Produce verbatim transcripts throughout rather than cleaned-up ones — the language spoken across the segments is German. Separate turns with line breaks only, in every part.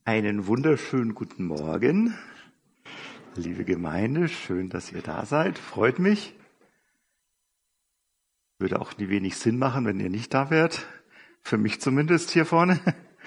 Einen wunderschönen guten Morgen, liebe Gemeinde, schön, dass ihr da seid, freut mich. Würde auch nie wenig Sinn machen, wenn ihr nicht da wärt, für mich zumindest hier vorne.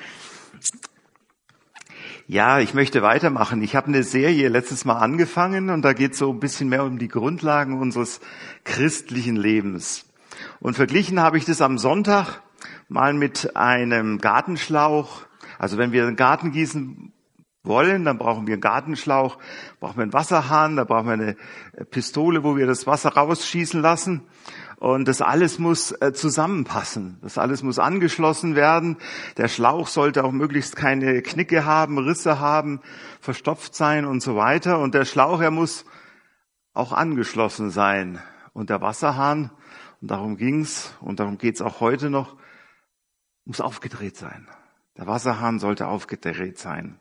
Ja, ich möchte weitermachen. Ich habe eine Serie letztes Mal angefangen und da geht es so ein bisschen mehr um die Grundlagen unseres christlichen Lebens. Und verglichen habe ich das am Sonntag mal mit einem Gartenschlauch. Also wenn wir einen Garten gießen wollen, dann brauchen wir einen Gartenschlauch, brauchen wir einen Wasserhahn, da brauchen wir eine Pistole, wo wir das Wasser rausschießen lassen. Und das alles muss äh, zusammenpassen. Das alles muss angeschlossen werden. Der Schlauch sollte auch möglichst keine Knicke haben, Risse haben, verstopft sein und so weiter. Und der Schlauch, er muss auch angeschlossen sein. Und der Wasserhahn, und darum ging's und darum geht's auch heute noch, muss aufgedreht sein. Der Wasserhahn sollte aufgedreht sein.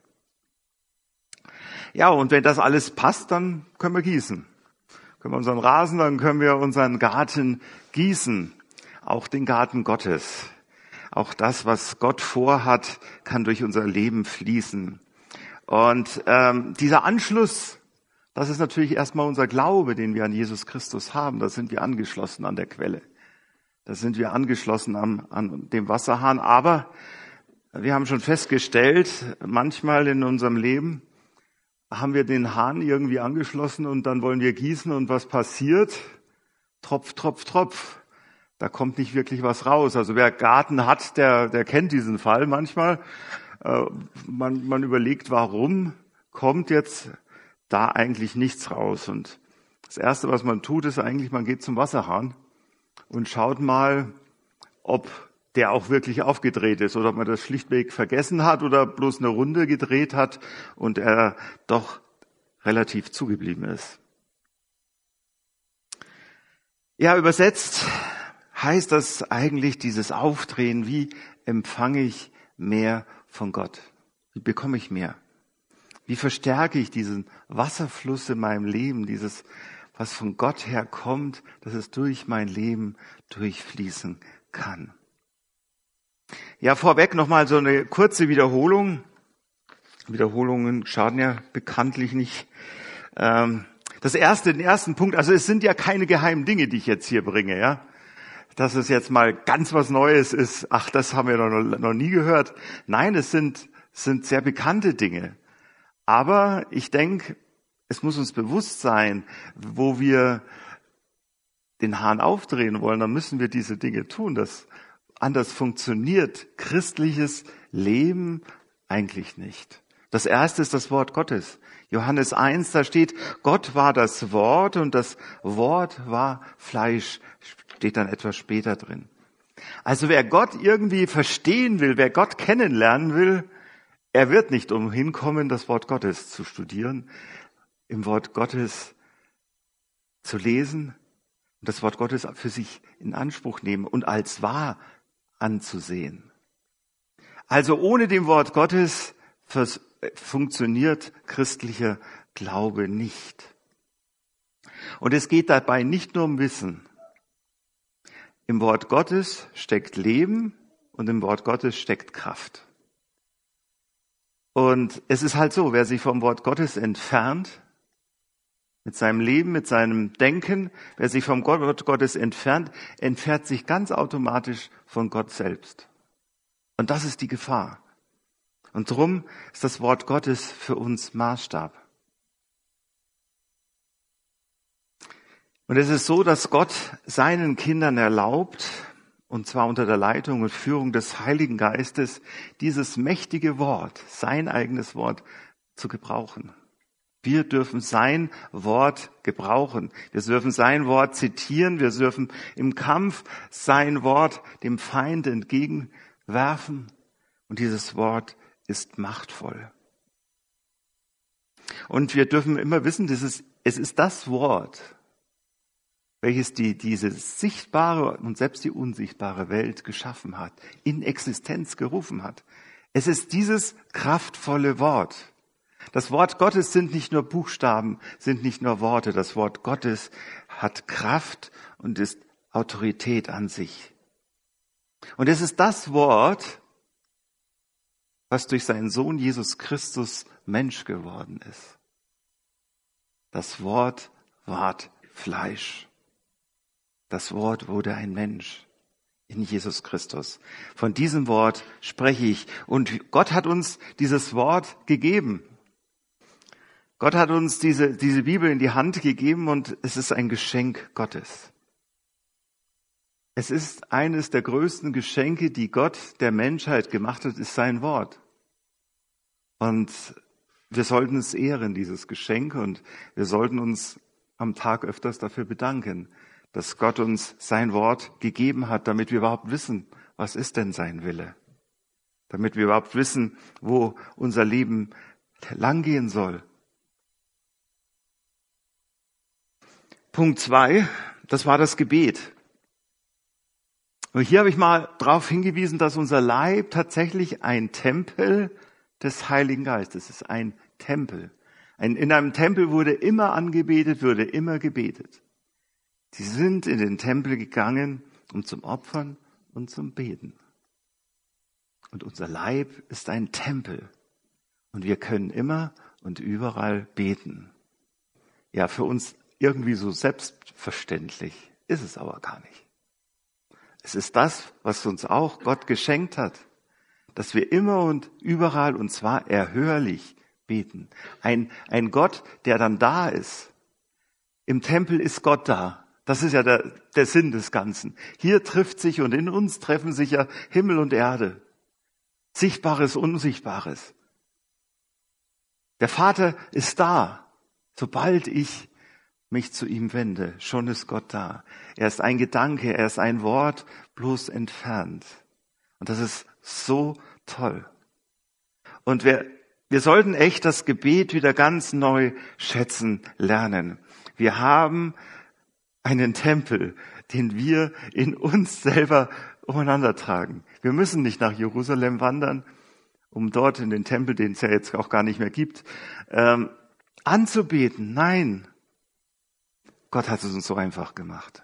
Ja, und wenn das alles passt, dann können wir gießen. Können wir unseren Rasen, dann können wir unseren Garten gießen. Auch den Garten Gottes. Auch das, was Gott vorhat, kann durch unser Leben fließen. Und ähm, dieser Anschluss, das ist natürlich erstmal unser Glaube, den wir an Jesus Christus haben. Da sind wir angeschlossen an der Quelle. Da sind wir angeschlossen am, an dem Wasserhahn. Aber wir haben schon festgestellt, manchmal in unserem Leben haben wir den Hahn irgendwie angeschlossen und dann wollen wir gießen und was passiert? Tropf, Tropf, Tropf. Da kommt nicht wirklich was raus. Also wer Garten hat, der, der kennt diesen Fall manchmal. Äh, man, man überlegt, warum kommt jetzt da eigentlich nichts raus? Und das Erste, was man tut, ist eigentlich, man geht zum Wasserhahn und schaut mal, ob der auch wirklich aufgedreht ist oder ob man das schlichtweg vergessen hat oder bloß eine Runde gedreht hat und er doch relativ zugeblieben ist. Ja, übersetzt heißt das eigentlich dieses Aufdrehen, wie empfange ich mehr von Gott? Wie bekomme ich mehr? Wie verstärke ich diesen Wasserfluss in meinem Leben, dieses, was von Gott her kommt, dass es durch mein Leben durchfließen kann? Ja, vorweg nochmal so eine kurze Wiederholung. Wiederholungen schaden ja bekanntlich nicht. Das erste, den ersten Punkt, also es sind ja keine geheimen Dinge, die ich jetzt hier bringe, ja. Dass es jetzt mal ganz was Neues ist, ach, das haben wir noch, noch nie gehört. Nein, es sind, sind sehr bekannte Dinge. Aber ich denke, es muss uns bewusst sein, wo wir den Hahn aufdrehen wollen, dann müssen wir diese Dinge tun. Das Anders funktioniert christliches Leben eigentlich nicht. Das erste ist das Wort Gottes. Johannes eins, da steht, Gott war das Wort und das Wort war Fleisch, steht dann etwas später drin. Also wer Gott irgendwie verstehen will, wer Gott kennenlernen will, er wird nicht umhin kommen, das Wort Gottes zu studieren, im Wort Gottes zu lesen und das Wort Gottes für sich in Anspruch nehmen und als wahr anzusehen. Also ohne dem Wort Gottes funktioniert christlicher Glaube nicht. Und es geht dabei nicht nur um Wissen. Im Wort Gottes steckt Leben und im Wort Gottes steckt Kraft. Und es ist halt so, wer sich vom Wort Gottes entfernt, mit seinem Leben, mit seinem Denken, wer sich vom Wort Gottes entfernt, entfernt sich ganz automatisch von Gott selbst. Und das ist die Gefahr. Und drum ist das Wort Gottes für uns Maßstab. Und es ist so, dass Gott seinen Kindern erlaubt, und zwar unter der Leitung und Führung des Heiligen Geistes, dieses mächtige Wort, sein eigenes Wort, zu gebrauchen. Wir dürfen sein Wort gebrauchen. Wir dürfen sein Wort zitieren. Wir dürfen im Kampf sein Wort dem Feind entgegenwerfen. Und dieses Wort ist machtvoll. Und wir dürfen immer wissen, dass es, es ist das Wort, welches die, diese sichtbare und selbst die unsichtbare Welt geschaffen hat, in Existenz gerufen hat. Es ist dieses kraftvolle Wort. Das Wort Gottes sind nicht nur Buchstaben, sind nicht nur Worte. Das Wort Gottes hat Kraft und ist Autorität an sich. Und es ist das Wort, was durch seinen Sohn Jesus Christus Mensch geworden ist. Das Wort ward Fleisch. Das Wort wurde ein Mensch in Jesus Christus. Von diesem Wort spreche ich. Und Gott hat uns dieses Wort gegeben. Gott hat uns diese, diese Bibel in die Hand gegeben und es ist ein Geschenk Gottes. Es ist eines der größten Geschenke, die Gott der Menschheit gemacht hat, ist sein Wort. Und wir sollten es ehren, dieses Geschenk, und wir sollten uns am Tag öfters dafür bedanken, dass Gott uns sein Wort gegeben hat, damit wir überhaupt wissen, was ist denn sein Wille? Damit wir überhaupt wissen, wo unser Leben langgehen soll. Punkt zwei, das war das Gebet. Und hier habe ich mal darauf hingewiesen, dass unser Leib tatsächlich ein Tempel des Heiligen Geistes ist, ein Tempel. Ein, in einem Tempel wurde immer angebetet, wurde immer gebetet. Sie sind in den Tempel gegangen, um zum Opfern und zum Beten. Und unser Leib ist ein Tempel. Und wir können immer und überall beten. Ja, für uns irgendwie so selbstverständlich ist es aber gar nicht. Es ist das, was uns auch Gott geschenkt hat, dass wir immer und überall, und zwar erhörlich, beten. Ein, ein Gott, der dann da ist. Im Tempel ist Gott da. Das ist ja der, der Sinn des Ganzen. Hier trifft sich und in uns treffen sich ja Himmel und Erde. Sichtbares, Unsichtbares. Der Vater ist da, sobald ich mich zu ihm wende. Schon ist Gott da. Er ist ein Gedanke, er ist ein Wort bloß entfernt. Und das ist so toll. Und wir, wir sollten echt das Gebet wieder ganz neu schätzen lernen. Wir haben einen Tempel, den wir in uns selber umeinander tragen. Wir müssen nicht nach Jerusalem wandern, um dort in den Tempel, den es ja jetzt auch gar nicht mehr gibt, ähm, anzubeten. Nein, Gott hat es uns so einfach gemacht.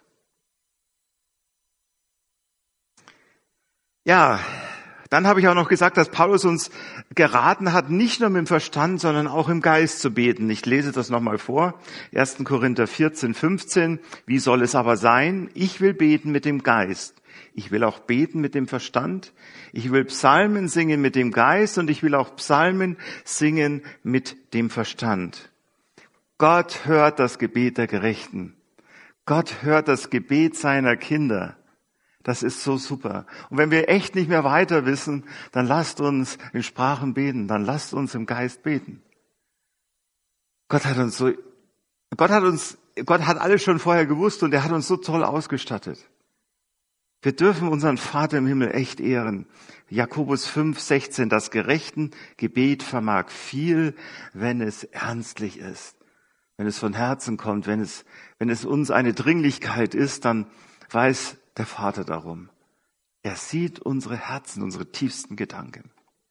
Ja, dann habe ich auch noch gesagt, dass Paulus uns geraten hat, nicht nur mit dem Verstand, sondern auch im Geist zu beten. Ich lese das nochmal vor. erster Korinther vierzehn, fünfzehn. Wie soll es aber sein? Ich will beten mit dem Geist. Ich will auch beten mit dem Verstand. Ich will Psalmen singen mit dem Geist und ich will auch Psalmen singen mit dem Verstand. Gott hört das Gebet der Gerechten. Gott hört das Gebet seiner Kinder. Das ist so super. Und wenn wir echt nicht mehr weiter wissen, dann lasst uns in Sprachen beten, dann lasst uns im Geist beten. Gott hat uns so, Gott hat uns, Gott hat alles schon vorher gewusst und er hat uns so toll ausgestattet. Wir dürfen unseren Vater im Himmel echt ehren. Jakobus fünf, sechzehn, das gerechten Gebet vermag viel, wenn es ernstlich ist. Wenn es von Herzen kommt, wenn es, wenn es uns eine Dringlichkeit ist, dann weiß der Vater darum. Er sieht unsere Herzen, unsere tiefsten Gedanken.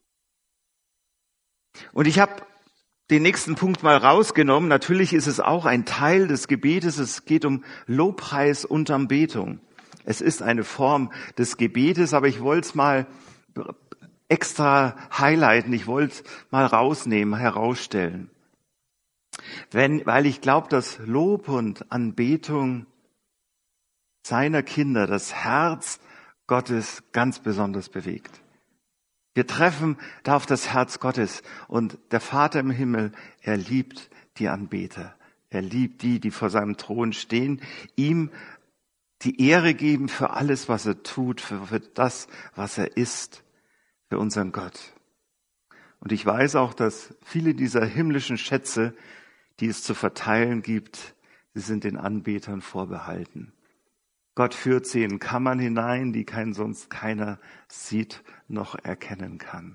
Und ich habe den nächsten Punkt mal rausgenommen. Natürlich ist es auch ein Teil des Gebetes. Es geht um Lobpreis und Anbetung. Es ist eine Form des Gebetes, aber ich wollte es mal extra highlighten. Ich wollte es mal rausnehmen, herausstellen. Wenn, weil ich glaube, dass Lob und Anbetung seiner Kinder das Herz Gottes ganz besonders bewegt. Wir treffen da auf das Herz Gottes und der Vater im Himmel, er liebt die Anbeter. Er liebt die, die vor seinem Thron stehen, ihm die Ehre geben für alles, was er tut, für, für das, was er ist, für unseren Gott. Und ich weiß auch, dass viele dieser himmlischen Schätze, die es zu verteilen gibt, sie sind den Anbetern vorbehalten. Gott führt sie in Kammern hinein, die kein sonst keiner sieht noch erkennen kann.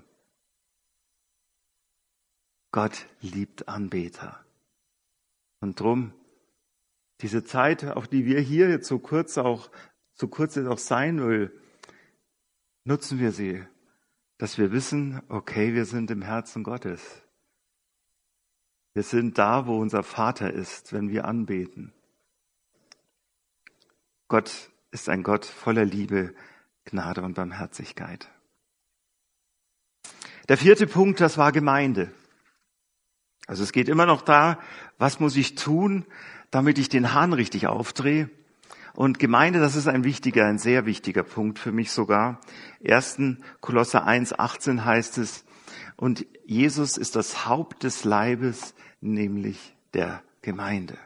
Gott liebt Anbeter. Und drum, diese Zeit, auch die wir hier jetzt so kurz auch, so kurz es auch sein will, nutzen wir sie, dass wir wissen, okay, wir sind im Herzen Gottes. Wir sind da, wo unser Vater ist, wenn wir anbeten. Gott ist ein Gott voller Liebe, Gnade und Barmherzigkeit. Der vierte Punkt, das war Gemeinde. Also es geht immer noch da, was muss ich tun, damit ich den Hahn richtig aufdrehe? Und Gemeinde, das ist ein wichtiger, ein sehr wichtiger Punkt für mich sogar. ersten Kolosser eins achtzehn heißt es, und Jesus ist das Haupt des Leibes, nämlich der Gemeinde.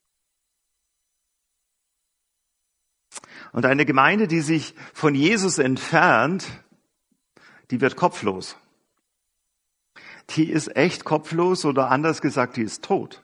Und eine Gemeinde, die sich von Jesus entfernt, die wird kopflos. Die ist echt kopflos oder anders gesagt, die ist tot.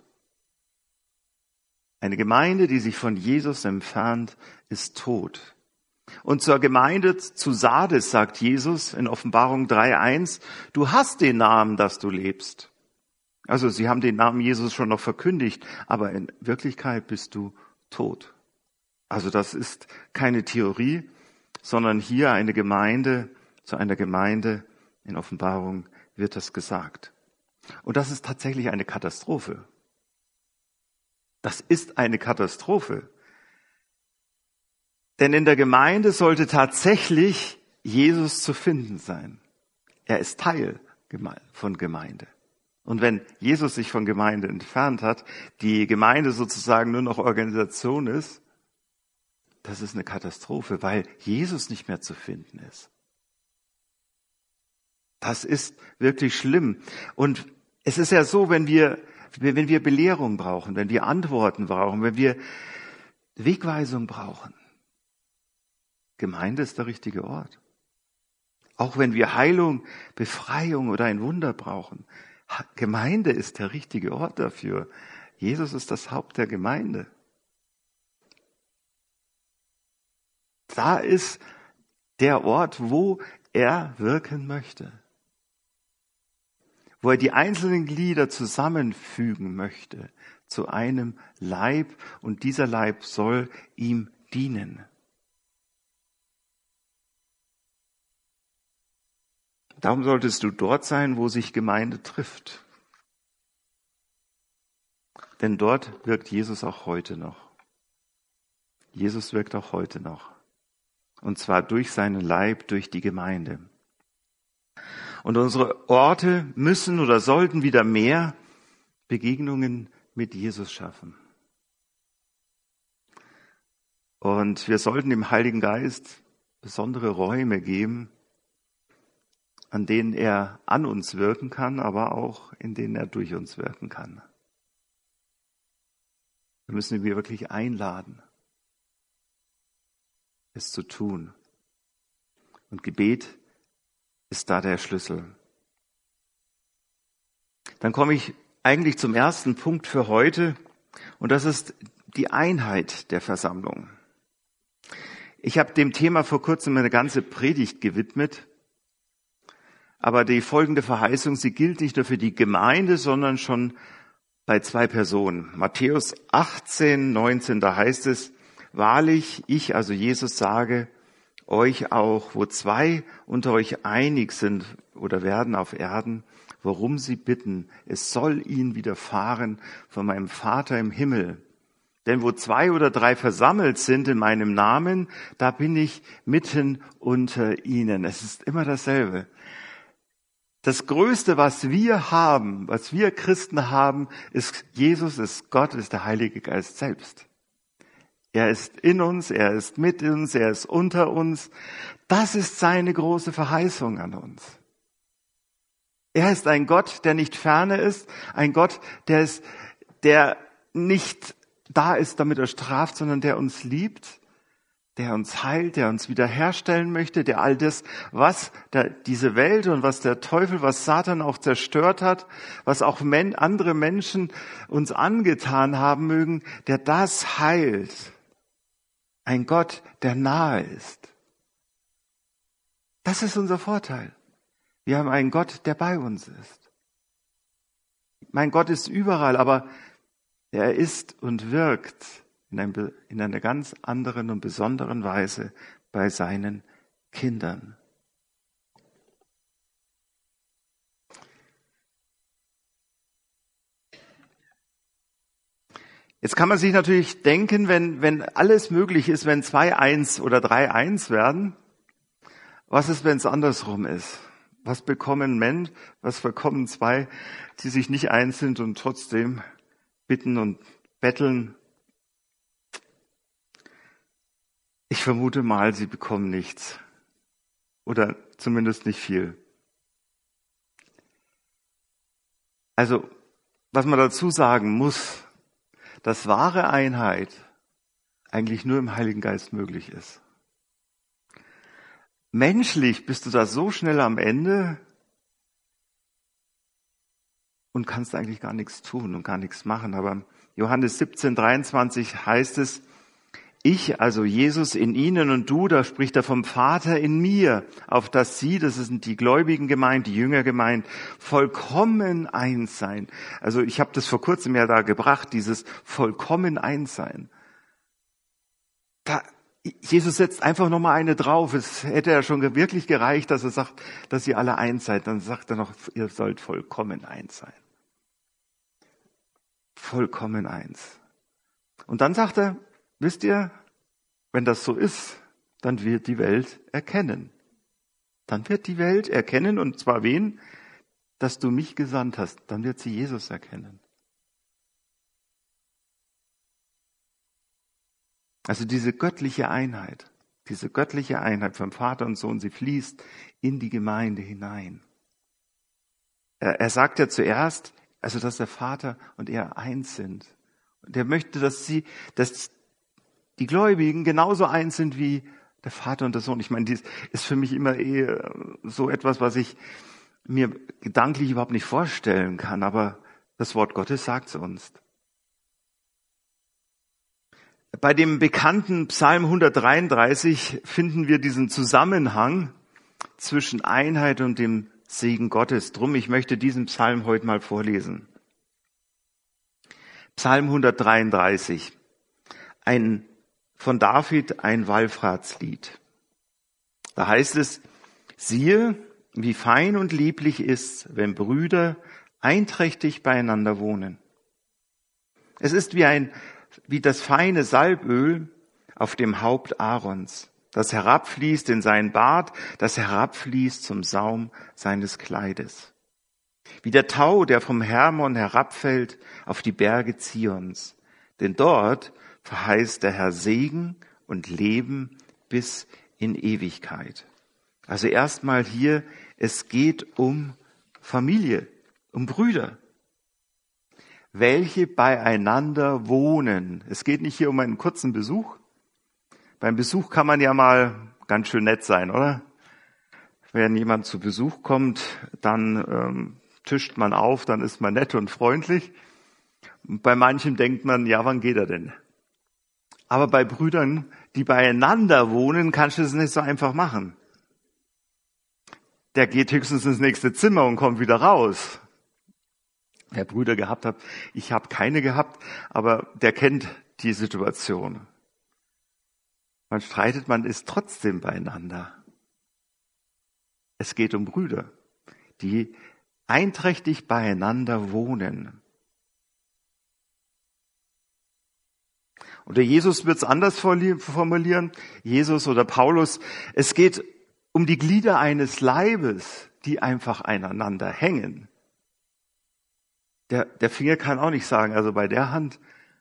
Eine Gemeinde, die sich von Jesus entfernt, ist tot. Und zur Gemeinde zu Sardes sagt Jesus in Offenbarung drei eins, du hast den Namen, dass du lebst. Also sie haben den Namen Jesus schon noch verkündigt, aber in Wirklichkeit bist du tot. Also das ist keine Theorie, sondern hier eine Gemeinde, zu einer Gemeinde in Offenbarung wird das gesagt. Und das ist tatsächlich eine Katastrophe. Das ist eine Katastrophe. Denn in der Gemeinde sollte tatsächlich Jesus zu finden sein. Er ist Teil von Gemeinde. Und wenn Jesus sich von Gemeinde entfernt hat, die Gemeinde sozusagen nur noch Organisation ist, das ist eine Katastrophe, weil Jesus nicht mehr zu finden ist. Das ist wirklich schlimm. Und es ist ja so, wenn wir, wenn wir Belehrung brauchen, wenn wir Antworten brauchen, wenn wir Wegweisung brauchen, Gemeinde ist der richtige Ort. Auch wenn wir Heilung, Befreiung oder ein Wunder brauchen, Gemeinde ist der richtige Ort dafür. Jesus ist das Haupt der Gemeinde. Da ist der Ort, wo er wirken möchte. Wo er die einzelnen Glieder zusammenfügen möchte zu einem Leib und dieser Leib soll ihm dienen. Darum solltest du dort sein, wo sich Gemeinde trifft. Denn dort wirkt Jesus auch heute noch. Jesus wirkt auch heute noch. Und zwar durch seinen Leib, durch die Gemeinde. Und unsere Orte müssen oder sollten wieder mehr Begegnungen mit Jesus schaffen. Und wir sollten dem Heiligen Geist besondere Räume geben, an denen er an uns wirken kann, aber auch in denen er durch uns wirken kann. Wir müssen ihn wirklich einladen, es zu tun. Und Gebet ist da der Schlüssel. Dann komme ich eigentlich zum ersten Punkt für heute, und das ist die Einheit der Versammlung. Ich habe dem Thema vor kurzem eine ganze Predigt gewidmet, aber die folgende Verheißung, sie gilt nicht nur für die Gemeinde, sondern schon bei zwei Personen. Matthäus achtzehn neunzehn, da heißt es, wahrlich, ich, also Jesus, sage euch auch, wo zwei unter euch einig sind oder werden auf Erden, worum sie bitten, es soll ihnen widerfahren von meinem Vater im Himmel. Denn wo zwei oder drei versammelt sind in meinem Namen, da bin ich mitten unter ihnen. Es ist immer dasselbe. Das Größte, was wir haben, was wir Christen haben, ist Jesus, ist Gott, ist der Heilige Geist selbst. Er ist in uns, er ist mit uns, er ist unter uns. Das ist seine große Verheißung an uns. Er ist ein Gott, der nicht ferne ist, ein Gott, der ist, der nicht da ist, damit er straft, sondern der uns liebt, der uns heilt, der uns wiederherstellen möchte, der all das, was der, diese Welt und was der Teufel, was Satan auch zerstört hat, was auch men, andere Menschen uns angetan haben mögen, der das heilt. Ein Gott, der nahe ist. Das ist unser Vorteil. Wir haben einen Gott, der bei uns ist. Mein Gott ist überall, aber er ist und wirkt in, ein, in einer ganz anderen und besonderen Weise bei seinen Kindern. Jetzt kann man sich natürlich denken, wenn, wenn alles möglich ist, wenn zwei eins oder drei eins werden, was ist, wenn es andersrum ist? Was bekommen Mensch, was bekommen zwei, die sich nicht eins sind und trotzdem bitten und betteln? Ich vermute mal, sie bekommen nichts. Oder zumindest nicht viel. Also, was man dazu sagen muss, dass wahre Einheit eigentlich nur im Heiligen Geist möglich ist. Menschlich bist du da so schnell am Ende und kannst eigentlich gar nichts tun und gar nichts machen. Aber Johannes siebzehn, dreiundzwanzig heißt es, ich, also Jesus in ihnen und du, da spricht er vom Vater in mir, auf dass sie, das sind die Gläubigen gemeint, die Jünger gemeint, vollkommen eins sein. Also ich habe das vor kurzem ja da gebracht, dieses vollkommen eins sein. Da, Jesus setzt einfach nochmal eine drauf. Es hätte ja schon wirklich gereicht, dass er sagt, dass ihr alle eins seid. Dann sagt er noch, ihr sollt vollkommen eins sein. Vollkommen eins. Und dann sagt er, wisst ihr, wenn das so ist, dann wird die Welt erkennen. Dann wird die Welt erkennen, und zwar wen? Dass du mich gesandt hast. Dann wird sie Jesus erkennen. Also diese göttliche Einheit, diese göttliche Einheit vom Vater und Sohn, sie fließt in die Gemeinde hinein. Er, er sagt ja zuerst, also dass der Vater und er eins sind. Und er möchte, dass sie, dass die Gläubigen genauso eins sind wie der Vater und der Sohn. Ich meine, dies ist für mich immer eh so etwas, was ich mir gedanklich überhaupt nicht vorstellen kann, aber das Wort Gottes sagt es uns. Bei dem bekannten Psalm hundertdreiunddreißig finden wir diesen Zusammenhang zwischen Einheit und dem Segen Gottes. Drum, ich möchte diesen Psalm heute mal vorlesen. Psalm hundertdreiunddreißig, ein von David ein Wallfahrtslied. Da heißt es, siehe, wie fein und lieblich ist, wenn Brüder einträchtig beieinander wohnen. Es ist wie ein wie das feine Salböl auf dem Haupt Aarons, das herabfließt in seinen Bart, das herabfließt zum Saum seines Kleides. Wie der Tau, der vom Hermon herabfällt auf die Berge Zions. Denn dort verheißt der Herr Segen und Leben bis in Ewigkeit. Also erstmal hier, es geht um Familie, um Brüder, welche beieinander wohnen. Es geht nicht hier um einen kurzen Besuch. Beim Besuch kann man ja mal ganz schön nett sein, oder? Wenn jemand zu Besuch kommt, dann ähm, tischt man auf, dann ist man nett und freundlich. Und bei manchen denkt man, ja, wann geht er denn? Aber bei Brüdern, die beieinander wohnen, kannst du es nicht so einfach machen. Der geht höchstens ins nächste Zimmer und kommt wieder raus. Wer Brüder gehabt hat, ich habe keine gehabt, aber der kennt die Situation. Man streitet, man ist trotzdem beieinander. Es geht um Brüder, die einträchtig beieinander wohnen. Und der Jesus wird es anders formulieren, Jesus oder Paulus. Es geht um die Glieder eines Leibes, die einfach aneinander hängen. Der, der Finger kann auch nicht sagen, also bei der Hand,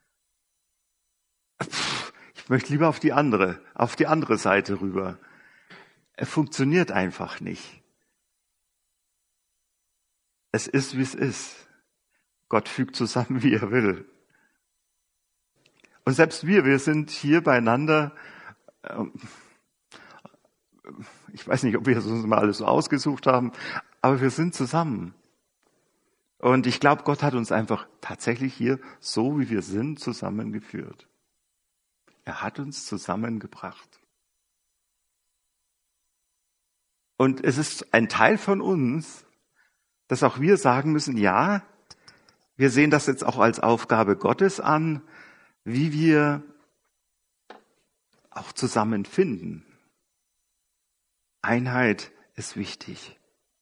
pff, ich möchte lieber auf die andere, auf die andere Seite rüber. Er funktioniert einfach nicht. Es ist, wie es ist. Gott fügt zusammen, wie er will. Und selbst wir, wir sind hier beieinander. Ich weiß nicht, ob wir es uns mal alles so ausgesucht haben, aber wir sind zusammen. Und ich glaube, Gott hat uns einfach tatsächlich hier, so wie wir sind, zusammengeführt. Er hat uns zusammengebracht. Und es ist ein Teil von uns, dass auch wir sagen müssen, ja, wir sehen das jetzt auch als Aufgabe Gottes an, wie wir auch zusammenfinden. Einheit ist wichtig.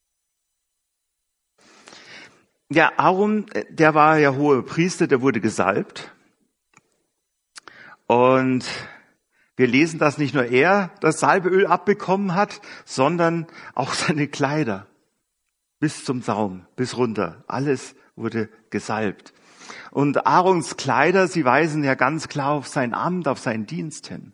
Ja, Aaron, der war ja hoher Priester, der wurde gesalbt. Und wir lesen, dass nicht nur er das Salbeöl abbekommen hat, sondern auch seine Kleider. bis zum Saum, bis runter. Alles wurde gesalbt. Und Aarons Kleider, sie weisen ja ganz klar auf sein Amt, auf seinen Dienst hin.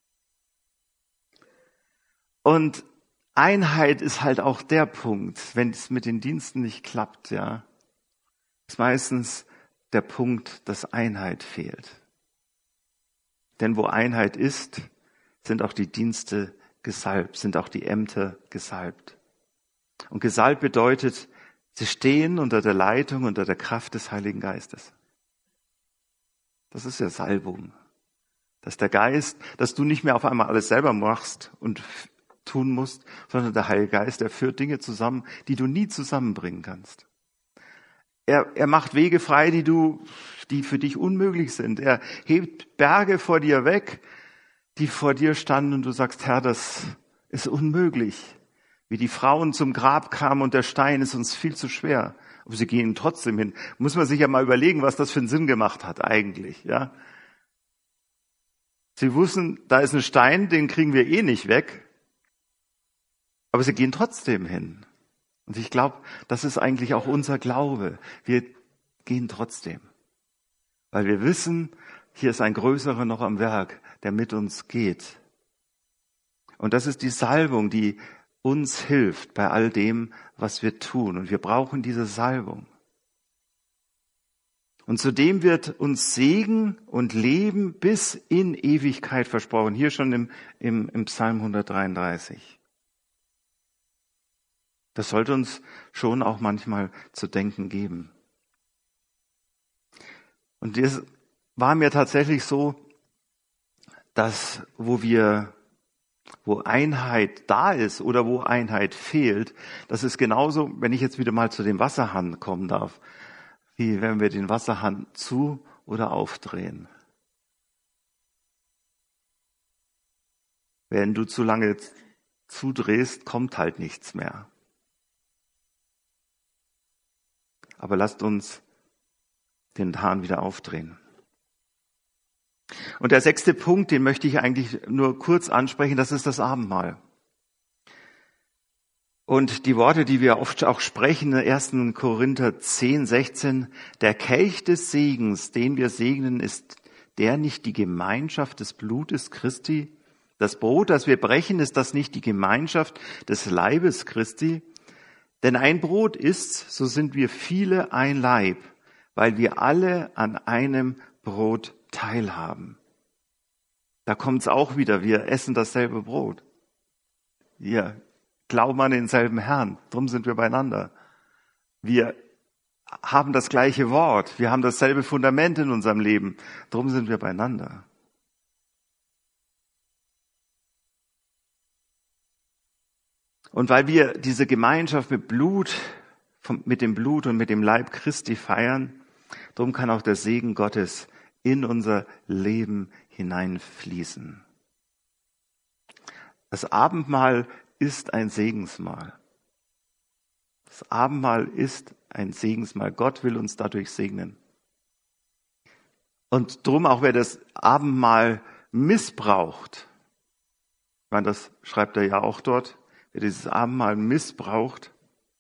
Und Einheit ist halt auch der Punkt, wenn es mit den Diensten nicht klappt, ja, ist meistens der Punkt, dass Einheit fehlt. Denn wo Einheit ist, sind auch die Dienste gesalbt, sind auch die Ämter gesalbt. Und gesalbt bedeutet, sie stehen unter der Leitung, unter der Kraft des Heiligen Geistes. Das ist ja Salbung. Dass der Geist, dass du nicht mehr auf einmal alles selber machst und tun musst, sondern der Heilige Geist, der führt Dinge zusammen, die du nie zusammenbringen kannst. Er, er macht Wege frei, die du, die für dich unmöglich sind. Er hebt Berge vor dir weg, die vor dir standen und du sagst, Herr, das ist unmöglich. Wie die Frauen zum Grab kamen und der Stein ist uns viel zu schwer. Aber sie gehen trotzdem hin. Muss man sich ja mal überlegen, was das für einen Sinn gemacht hat eigentlich, ja. Sie wussten, da ist ein Stein, den kriegen wir eh nicht weg. Aber sie gehen trotzdem hin. Und ich glaube, das ist eigentlich auch unser Glaube. Wir gehen trotzdem. Weil wir wissen, hier ist ein Größerer noch am Werk, der mit uns geht. Und das ist die Salbung, die uns hilft bei all dem, was wir tun. Und wir brauchen diese Salbung. Und zudem wird uns Segen und Leben bis in Ewigkeit versprochen. Hier schon im, im, im Psalm hundertdreiunddreißig. Das sollte uns schon auch manchmal zu denken geben. Und es war mir tatsächlich so, dass wo wir, wo Einheit da ist oder wo Einheit fehlt, das ist genauso, wenn ich jetzt wieder mal zu dem Wasserhahn kommen darf, wie wenn wir den Wasserhahn zu- oder aufdrehen. Wenn du zu lange zudrehst, kommt halt nichts mehr. Aber lasst uns den Hahn wieder aufdrehen. Und der sechste Punkt, den möchte ich eigentlich nur kurz ansprechen, das ist das Abendmahl. Und die Worte, die wir oft auch sprechen, ersten Korinther zehn, sechzehn, der Kelch des Segens, den wir segnen, ist der nicht die Gemeinschaft des Blutes Christi? Das Brot, das wir brechen, ist das nicht die Gemeinschaft des Leibes Christi? Denn ein Brot ist, so sind wir viele ein Leib, weil wir alle an einem Brot teilhaben. Da kommt es auch wieder, wir essen dasselbe Brot. Wir glauben an denselben Herrn, drum sind wir beieinander. Wir haben das gleiche Wort, wir haben dasselbe Fundament in unserem Leben, drum sind wir beieinander. Und weil wir diese Gemeinschaft mit Blut, mit dem Blut und mit dem Leib Christi feiern, darum kann auch der Segen Gottes in unser Leben hineinfließen. Das Abendmahl ist ein Segensmahl. Das Abendmahl ist ein Segensmahl. Gott will uns dadurch segnen. Und drum auch wer das Abendmahl missbraucht, ich meine, das schreibt er ja auch dort, wer dieses Abendmahl missbraucht,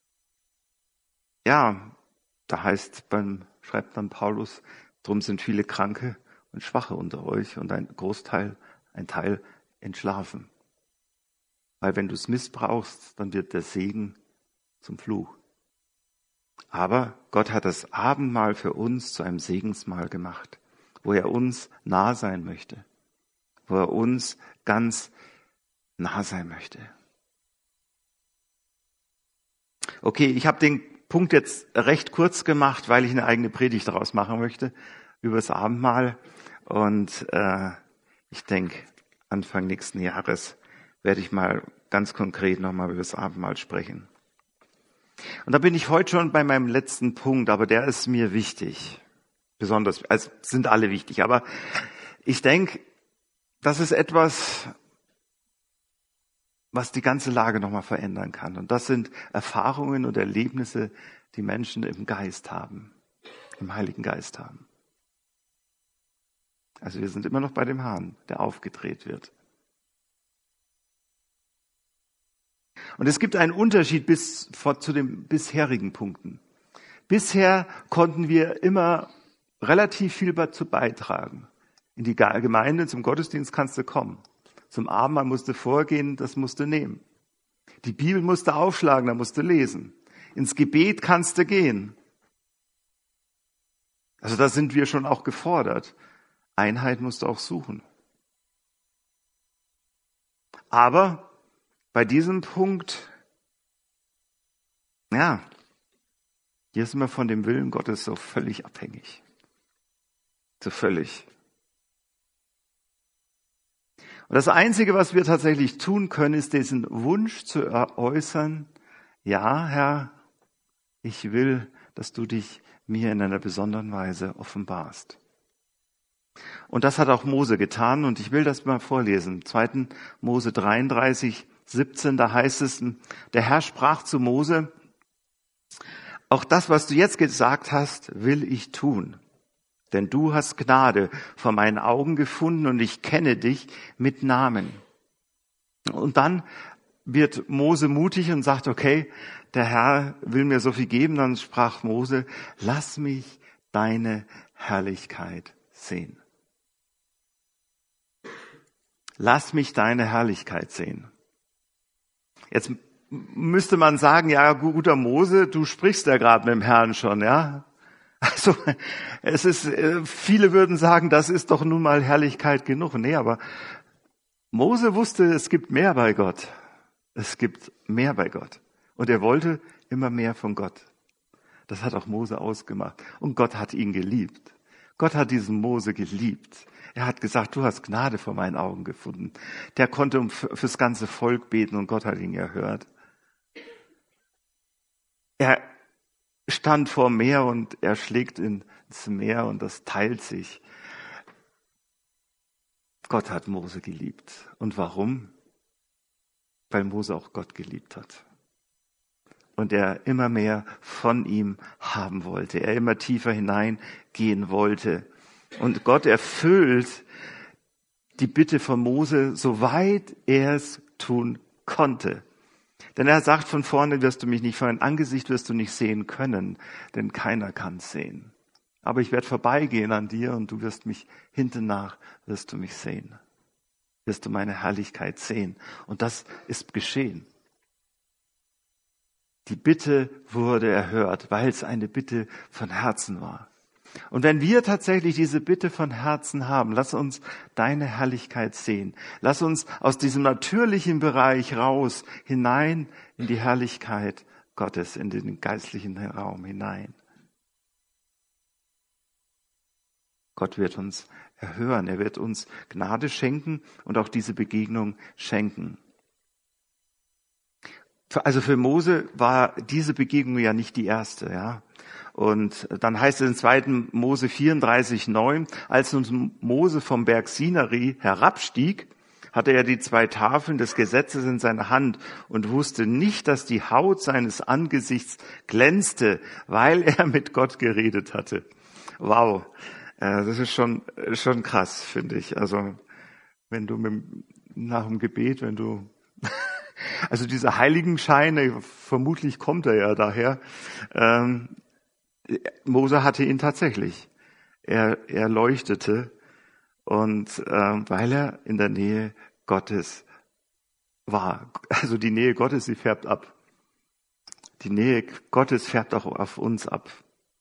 ja, da heißt beim, schreibt dann Paulus, drum sind viele Kranke und Schwache unter euch und ein Großteil, ein Teil entschlafen. Weil wenn du es missbrauchst, dann wird der Segen zum Fluch. Aber Gott hat das Abendmahl für uns zu einem Segensmahl gemacht, wo er uns nah sein möchte, wo er uns ganz nah sein möchte. Okay, ich habe den Punkt jetzt recht kurz gemacht, weil ich eine eigene Predigt daraus machen möchte über das Abendmahl. Und äh, ich denke, Anfang nächsten Jahres werde ich mal ganz konkret nochmal über das Abendmahl sprechen. Und da bin ich heute schon bei meinem letzten Punkt, aber der ist mir wichtig. Besonders, also sind alle wichtig, aber ich denke, das ist etwas, was die ganze Lage nochmal verändern kann. Und das sind Erfahrungen und Erlebnisse, die Menschen im Geist haben, im Heiligen Geist haben. Also wir sind immer noch bei dem Hahn, der aufgedreht wird. Und es gibt einen Unterschied bis vor, zu den bisherigen Punkten. Bisher konnten wir immer relativ viel dazu beitragen. In die Gemeinde, zum Gottesdienst kannst du kommen. Zum Abendmahl musst du vorgehen, das musst du nehmen. Die Bibel musst du aufschlagen, da musst du lesen. Ins Gebet kannst du gehen. Also da sind wir schon auch gefordert. Einheit musst du auch suchen. Aber bei diesem Punkt, ja, hier sind wir von dem Willen Gottes so völlig abhängig. So völlig. Und das Einzige, was wir tatsächlich tun können, ist diesen Wunsch zu äußern, ja, Herr, ich will, dass du dich mir in einer besonderen Weise offenbarst. Und das hat auch Mose getan und ich will das mal vorlesen. zweiten Mose dreiunddreißig, siebzehn, da heißt es, der Herr sprach zu Mose, auch das, was du jetzt gesagt hast, will ich tun. Denn du hast Gnade vor meinen Augen gefunden und ich kenne dich mit Namen. Und dann wird Mose mutig und sagt, okay, der Herr will mir so viel geben. Dann sprach Mose, lass mich deine Herrlichkeit sehen. Lass mich deine Herrlichkeit sehen. Jetzt müsste man sagen, ja, guter Mose, du sprichst ja gerade mit dem Herrn schon, ja. Also, es ist, viele würden sagen, das ist doch nun mal Herrlichkeit genug. Nee, aber Mose wusste, es gibt mehr bei Gott. Es gibt mehr bei Gott. Und er wollte immer mehr von Gott. Das hat auch Mose ausgemacht. Und Gott hat ihn geliebt. Gott hat diesen Mose geliebt. Er hat gesagt, du hast Gnade vor meinen Augen gefunden. Der konnte fürs ganze Volk beten und Gott hat ihn erhört. Er stand vor Meer und er schlägt ins Meer und das teilt sich. Gott hat Mose geliebt. Und warum? Weil Mose auch Gott geliebt hat. Und er immer mehr von ihm haben wollte. Er immer tiefer hineingehen wollte. Und Gott erfüllt die Bitte von Mose, soweit er es tun konnte. Denn er sagt, von vorne wirst du mich nicht, von deinem Angesicht wirst du nicht sehen können, denn keiner kann es sehen. Aber ich werde vorbeigehen an dir und du wirst mich hinten nach, wirst du mich sehen. Wirst du meine Herrlichkeit sehen. Und das ist geschehen. Die Bitte wurde erhört, weil es eine Bitte von Herzen war. Und wenn wir tatsächlich diese Bitte von Herzen haben, lass uns deine Herrlichkeit sehen. Lass uns aus diesem natürlichen Bereich raus, hinein in die Herrlichkeit Gottes, in den geistlichen Raum hinein. Gott wird uns erhören, er wird uns Gnade schenken und auch diese Begegnung schenken. Also für Mose war diese Begegnung ja nicht die erste, ja. Und dann heißt es in zweiten Mose vierunddreißig, neun, als nun Mose vom Berg Sinai herabstieg, hatte er die zwei Tafeln des Gesetzes in seiner Hand und wusste nicht, dass die Haut seines Angesichts glänzte, weil er mit Gott geredet hatte. Wow, das ist schon, schon krass, finde ich. Also, wenn du mit, nach dem Gebet, wenn du, also dieser Heiligenschein, vermutlich kommt er ja daher, ähm, Mose hatte ihn tatsächlich. Er, er leuchtete und äh, weil er in der Nähe Gottes war. Also die Nähe Gottes, sie färbt ab. Die Nähe Gottes färbt auch auf uns ab.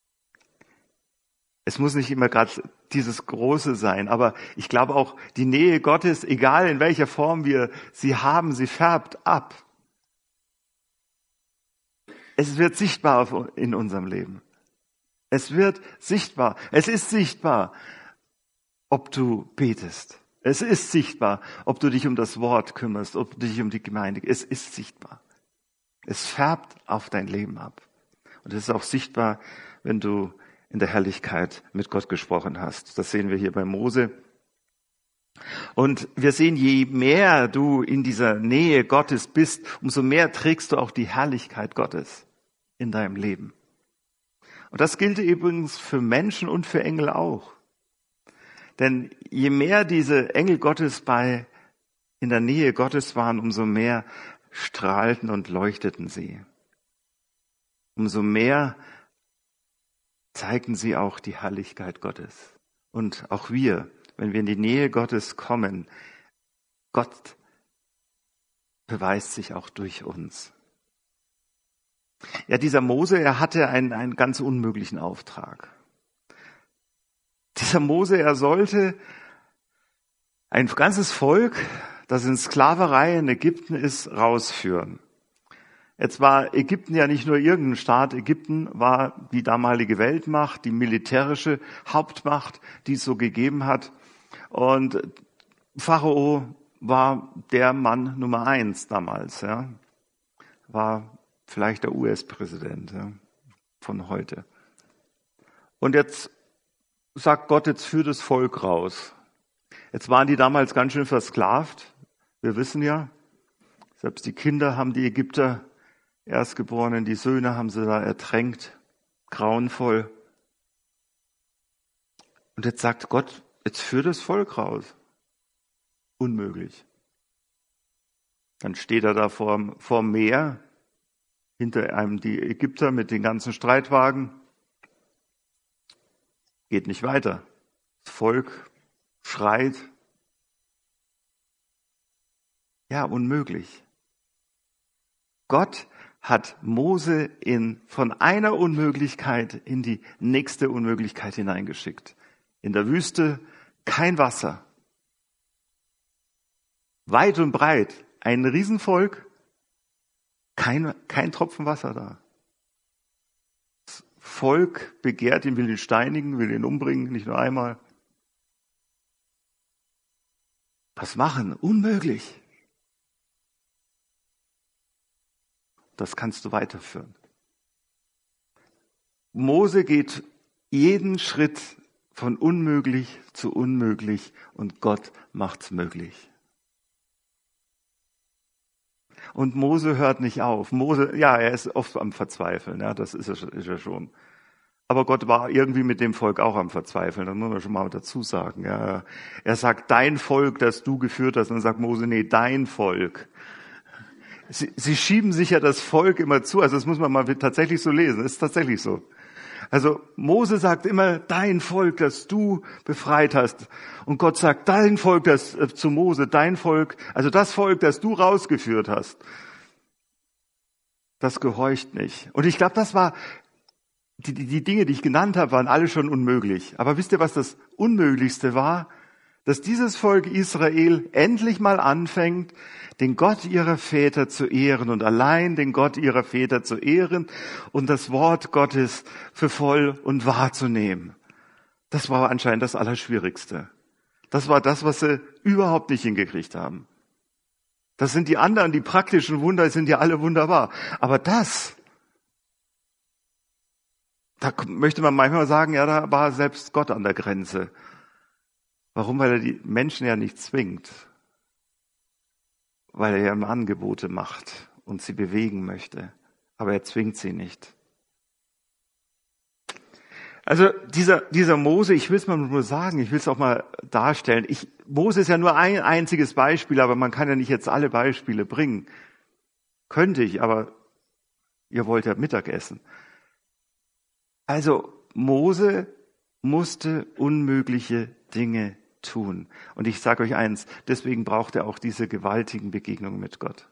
Es muss nicht immer gerade dieses Große sein, aber ich glaube auch, die Nähe Gottes, egal in welcher Form wir sie haben, sie färbt ab. Es wird sichtbar in unserem Leben. Es wird sichtbar. Es ist sichtbar, ob du betest. Es ist sichtbar, ob du dich um das Wort kümmerst, ob du dich um die Gemeinde. Es ist sichtbar. Es färbt auf dein Leben ab. Und es ist auch sichtbar, wenn du in der Herrlichkeit mit Gott gesprochen hast. Das sehen wir hier bei Mose. Und wir sehen, je mehr du in dieser Nähe Gottes bist, umso mehr trägst du auch die Herrlichkeit Gottes in deinem Leben. Und das gilt übrigens für Menschen und für Engel auch. Denn je mehr diese Engel Gottes bei in der Nähe Gottes waren, umso mehr strahlten und leuchteten sie. Umso mehr zeigten sie auch die Herrlichkeit Gottes. Und auch wir, wenn wir in die Nähe Gottes kommen, Gott beweist sich auch durch uns. Ja, dieser Mose, er hatte einen, einen ganz unmöglichen Auftrag. Dieser Mose, er sollte ein ganzes Volk, das in Sklaverei in Ägypten ist, rausführen. Jetzt war Ägypten ja nicht nur irgendein Staat. Ägypten war die damalige Weltmacht, die militärische Hauptmacht, die es so gegeben hat. Und Pharao war der Mann Nummer eins damals, ja. War vielleicht der U S-Präsident, ja, von heute. Und jetzt sagt Gott, jetzt führt das Volk raus. Jetzt waren die damals ganz schön versklavt. Wir wissen ja, selbst die Kinder haben die Ägypter Erstgeborenen, die Söhne haben sie da ertränkt, grauenvoll. Und jetzt sagt Gott, jetzt führt das Volk raus. Unmöglich. Dann steht er da vor, vor dem Meer, hinter einem die Ägypter mit den ganzen Streitwagen. Geht nicht weiter. Das Volk schreit. Ja, unmöglich. Gott hat Mose in, von einer Unmöglichkeit in die nächste Unmöglichkeit hineingeschickt. In der Wüste kein Wasser. Weit und breit ein Riesenvolk, kein, kein Tropfen Wasser da. Das Volk begehrt ihn, will ihn steinigen, will ihn umbringen, nicht nur einmal. Was machen? Unmöglich. Das kannst du weiterführen. Mose geht jeden Schritt von unmöglich zu unmöglich und Gott macht's möglich. Und Mose hört nicht auf. Mose, ja, er ist oft am Verzweifeln, ja, das ist er, ist er schon. Aber Gott war irgendwie mit dem Volk auch am Verzweifeln, das muss man schon mal dazu sagen. Ja. Er sagt, dein Volk, das du geführt hast, und dann sagt Mose, nee, dein Volk. Sie, sie schieben sich ja das Volk immer zu, also das muss man mal tatsächlich so lesen, das ist tatsächlich so. Also Mose sagt immer, dein Volk, das du befreit hast. Und Gott sagt, dein Volk, das äh, zu Mose, dein Volk, also das Volk, das du rausgeführt hast, das gehorcht nicht. Und ich glaube, das war, die, die, die Dinge, die ich genannt habe, waren alle schon unmöglich. Aber wisst ihr, was das Unmöglichste war? Dass dieses Volk Israel endlich mal anfängt, den Gott ihrer Väter zu ehren und allein den Gott ihrer Väter zu ehren und das Wort Gottes für voll und wahr zu nehmen. Das war anscheinend das Allerschwierigste. Das war das, was sie überhaupt nicht hingekriegt haben. Das sind die anderen, die praktischen Wunder sind ja alle wunderbar. Aber das, da möchte man manchmal sagen, ja, da war selbst Gott an der Grenze. Warum? Weil er die Menschen ja nicht zwingt. Weil er ja Angebote macht und sie bewegen möchte. Aber er zwingt sie nicht. Also dieser, dieser Mose, ich will es mal nur sagen, ich will es auch mal darstellen. Ich, Mose ist ja nur ein einziges Beispiel, aber man kann ja nicht jetzt alle Beispiele bringen. Könnte ich, aber ihr wollt ja Mittagessen. Also Mose musste unmögliche Dinge tun. Und ich sage euch eins, deswegen braucht er auch diese gewaltigen Begegnungen mit Gott.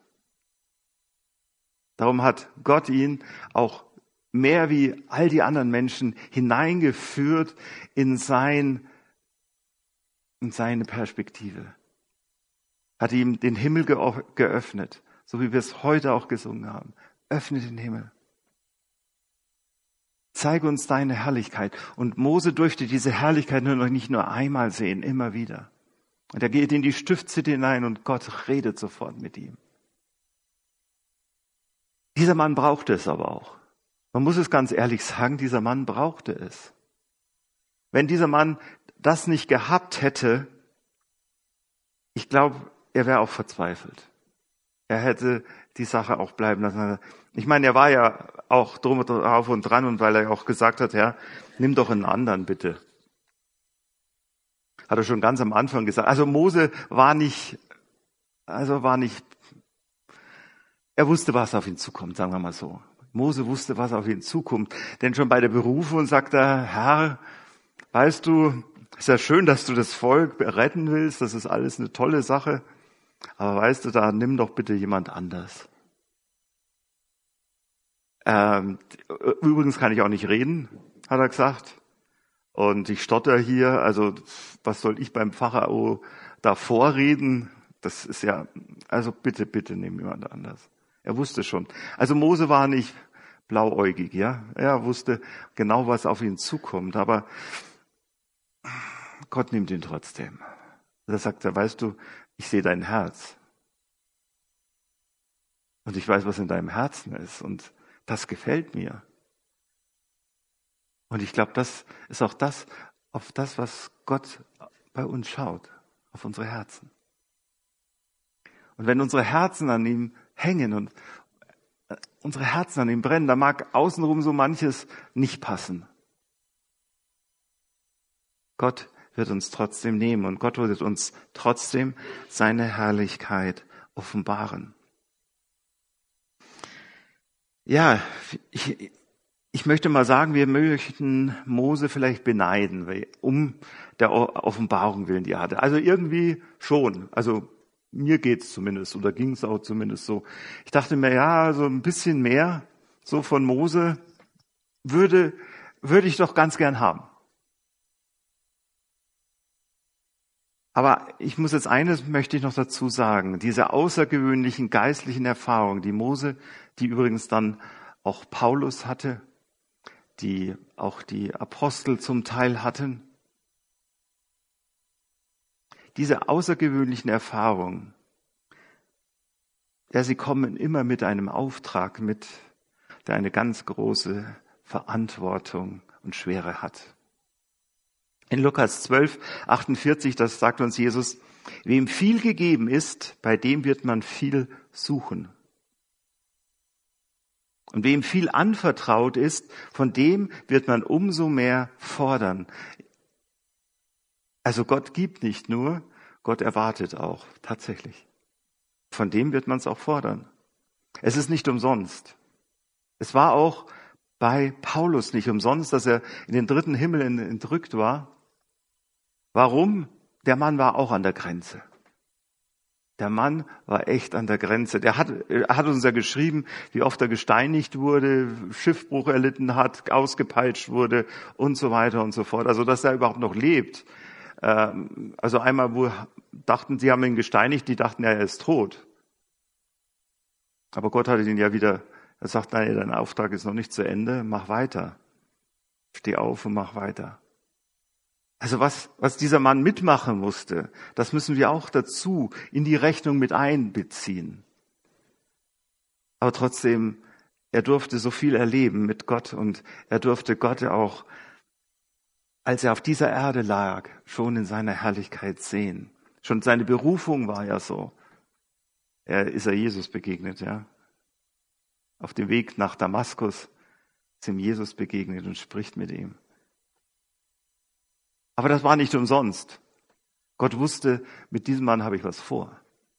Darum hat Gott ihn auch mehr wie all die anderen Menschen hineingeführt in sein, in seine Perspektive. Hat ihm den Himmel geöffnet, so wie wir es heute auch gesungen haben. Öffne den Himmel. Zeige uns deine Herrlichkeit. Und Mose durfte diese Herrlichkeit nur noch nicht nur einmal sehen, immer wieder. Und er geht in die Stiftshütte hinein und Gott redet sofort mit ihm. Dieser Mann brauchte es aber auch. Man muss es ganz ehrlich sagen, dieser Mann brauchte es. Wenn dieser Mann das nicht gehabt hätte, ich glaube, er wäre auch verzweifelt. Er hätte die Sache auch bleiben lassen. Ich meine, er war ja auch drum drauf und dran und weil er auch gesagt hat, ja, nimm doch einen anderen bitte. Hat er schon ganz am Anfang gesagt. Also Mose war nicht, also war nicht, er wusste, was auf ihn zukommt, sagen wir mal so. Mose wusste, was auf ihn zukommt. Denn schon bei der Berufung sagt er, Herr, weißt du, ist ja schön, dass du das Volk retten willst, das ist alles eine tolle Sache. Aber weißt du, da nimm doch bitte jemand anders. Ähm, übrigens kann ich auch nicht reden, hat er gesagt. Und ich stotter hier, also was soll ich beim Pharao da vorreden? Das ist ja, also bitte, bitte nimm jemand anders. Er wusste schon. Also Mose war nicht blauäugig, ja. Er wusste genau, was auf ihn zukommt. Aber Gott nimmt ihn trotzdem. Da sagt er, weißt du, ich sehe dein Herz. Und ich weiß, was in deinem Herzen ist. Und das gefällt mir. Und ich glaube, das ist auch das, auf das, was Gott bei uns schaut. Auf unsere Herzen. Und wenn unsere Herzen an ihm hängen und unsere Herzen an ihm brennen, da mag außenrum so manches nicht passen. Gott wird uns trotzdem nehmen und Gott wird uns trotzdem seine Herrlichkeit offenbaren. Ja, ich, ich möchte mal sagen, wir möchten Mose vielleicht beneiden, um der Offenbarung willen, die er hatte. Also irgendwie schon, also mir geht's zumindest, oder ging es auch zumindest so. Ich dachte mir, ja, so ein bisschen mehr, so von Mose, würde, würde ich doch ganz gern haben. Aber ich muss jetzt eines möchte ich noch dazu sagen. Diese außergewöhnlichen geistlichen Erfahrungen, die Mose, die übrigens dann auch Paulus hatte, die auch die Apostel zum Teil hatten. Diese außergewöhnlichen Erfahrungen, ja, sie kommen immer mit einem Auftrag mit, der eine ganz große Verantwortung und Schwere hat. In Lukas zwölf, achtundvierzig, das sagt uns Jesus, wem viel gegeben ist, bei dem wird man viel suchen. Und wem viel anvertraut ist, von dem wird man umso mehr fordern. Also Gott gibt nicht nur, Gott erwartet auch, tatsächlich. Von dem wird man es auch fordern. Es ist nicht umsonst. Es war auch bei Paulus nicht umsonst, dass er in den dritten Himmel entrückt war. Warum? Der Mann war auch an der Grenze. Der Mann war echt an der Grenze. Der hat, er hat uns ja geschrieben, wie oft er gesteinigt wurde, Schiffbruch erlitten hat, ausgepeitscht wurde und so weiter und so fort. Also, dass er überhaupt noch lebt. Also einmal, wo dachten, sie haben ihn gesteinigt, die dachten, ja, er ist tot. Aber Gott hatte ihn ja wieder, er sagt, nein, dein Auftrag ist noch nicht zu Ende, mach weiter. Steh auf und mach weiter. Also was, was dieser Mann mitmachen musste, das müssen wir auch dazu in die Rechnung mit einbeziehen. Aber trotzdem, er durfte so viel erleben mit Gott und er durfte Gott auch, als er auf dieser Erde lag, schon in seiner Herrlichkeit sehen. Schon seine Berufung war ja so. Er ist er Jesus begegnet, ja. Auf dem Weg nach Damaskus ist ihm Jesus begegnet und spricht mit ihm. Aber das war nicht umsonst. Gott wusste, mit diesem Mann habe ich was vor.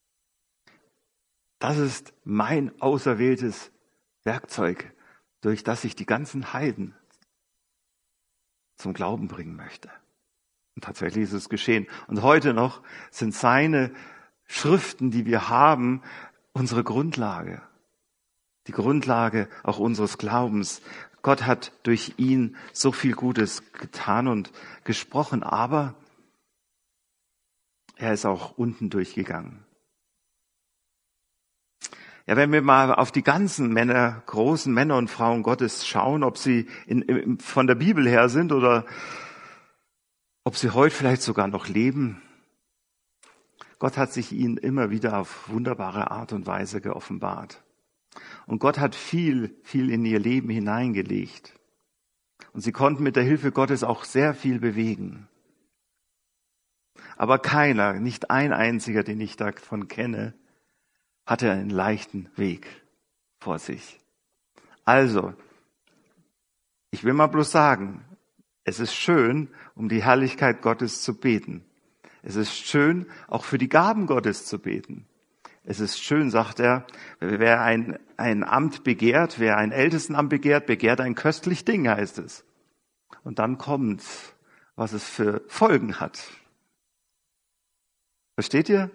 Das ist mein auserwähltes Werkzeug, durch das ich die ganzen Heiden zum Glauben bringen möchte. Und tatsächlich ist es geschehen. Und heute noch sind seine Schriften, die wir haben, unsere Grundlage. Die Grundlage auch unseres Glaubens. Gott hat durch ihn so viel Gutes getan und gesprochen, aber er ist auch unten durchgegangen. Ja, wenn wir mal auf die ganzen Männer, großen Männer und Frauen Gottes schauen, ob sie in, in, von der Bibel her sind oder ob sie heute vielleicht sogar noch leben, Gott hat sich ihnen immer wieder auf wunderbare Art und Weise geoffenbart. Und Gott hat viel, viel in ihr Leben hineingelegt. Und sie konnten mit der Hilfe Gottes auch sehr viel bewegen. Aber keiner, nicht ein einziger, den ich davon kenne, hatte einen leichten Weg vor sich. Also, ich will mal bloß sagen, es ist schön, um die Herrlichkeit Gottes zu beten. Es ist schön, auch für die Gaben Gottes zu beten. Es ist schön, sagt er, wer ein, ein Amt begehrt, wer ein Ältestenamt begehrt, begehrt ein köstlich Ding, heißt es. Und dann kommt, was es für Folgen hat. Versteht ihr?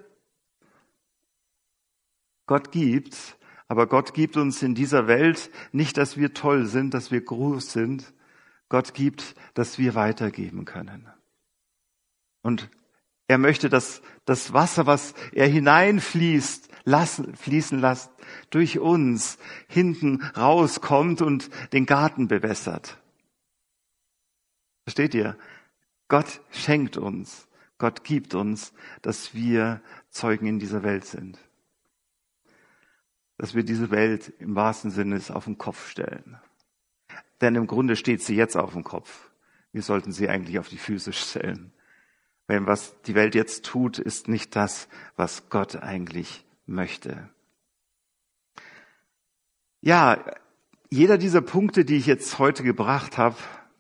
Gott gibt, aber Gott gibt uns in dieser Welt nicht, dass wir toll sind, dass wir groß sind. Gott gibt, dass wir weitergeben können. Und er möchte, dass das Wasser, was er hineinfließt, lassen, fließen lässt, durch uns hinten rauskommt und den Garten bewässert. Versteht ihr? Gott schenkt uns, Gott gibt uns, dass wir Zeugen in dieser Welt sind. Dass wir diese Welt im wahrsten Sinne auf den Kopf stellen. Denn im Grunde steht sie jetzt auf dem Kopf. Wir sollten sie eigentlich auf die Füße stellen. Denn was die Welt jetzt tut, ist nicht das, was Gott eigentlich möchte. Ja, jeder dieser Punkte, die ich jetzt heute gebracht habe,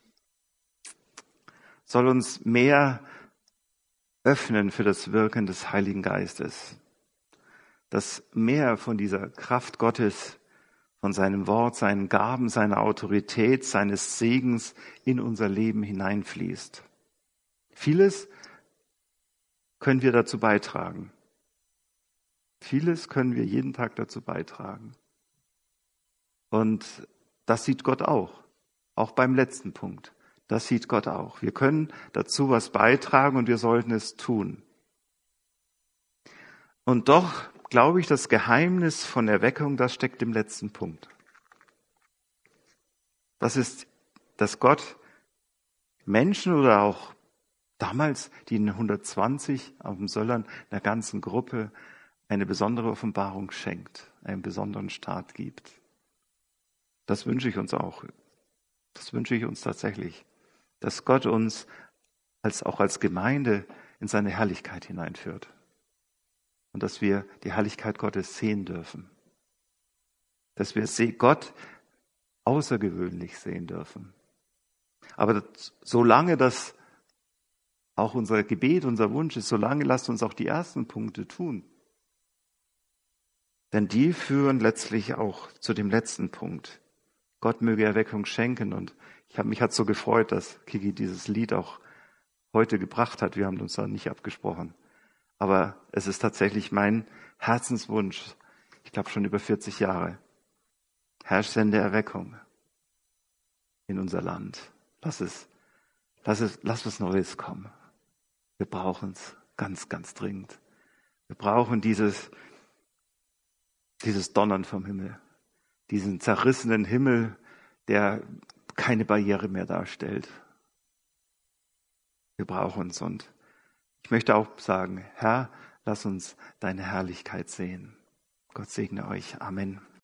soll uns mehr öffnen für das Wirken des Heiligen Geistes. Dass mehr von dieser Kraft Gottes, von seinem Wort, seinen Gaben, seiner Autorität, seines Segens in unser Leben hineinfließt. Vieles können wir dazu beitragen. Vieles können wir jeden Tag dazu beitragen. Und das sieht Gott auch. Auch beim letzten Punkt. Das sieht Gott auch. Wir können dazu was beitragen und wir sollten es tun. Und doch glaube ich, das Geheimnis von Erweckung, das steckt im letzten Punkt. Das ist, dass Gott Menschen oder auch damals die hundertzwanzig auf dem Söllern, einer ganzen Gruppe, eine besondere Offenbarung schenkt, einen besonderen Start gibt. Das wünsche ich uns auch. Das wünsche ich uns tatsächlich, dass Gott uns als, auch als Gemeinde in seine Herrlichkeit hineinführt. Und dass wir die Herrlichkeit Gottes sehen dürfen. Dass wir Gott außergewöhnlich sehen dürfen. Aber solange das auch unser Gebet, unser Wunsch ist, solange lasst uns auch die ersten Punkte tun. Denn die führen letztlich auch zu dem letzten Punkt. Gott möge Erweckung schenken. Und ich habe mich hat so gefreut, dass Kiki dieses Lied auch heute gebracht hat. Wir haben uns da nicht abgesprochen. Aber es ist tatsächlich mein Herzenswunsch, ich glaube schon über vierzig Jahre. Herr, sende Erweckung in unser Land. Lass es, lass es, lass was Neues kommen. Wir brauchen es ganz, ganz dringend. Wir brauchen dieses, dieses Donnern vom Himmel. Diesen zerrissenen Himmel, der keine Barriere mehr darstellt. Wir brauchen es und ich möchte auch sagen, Herr, lass uns deine Herrlichkeit sehen. Gott segne euch. Amen.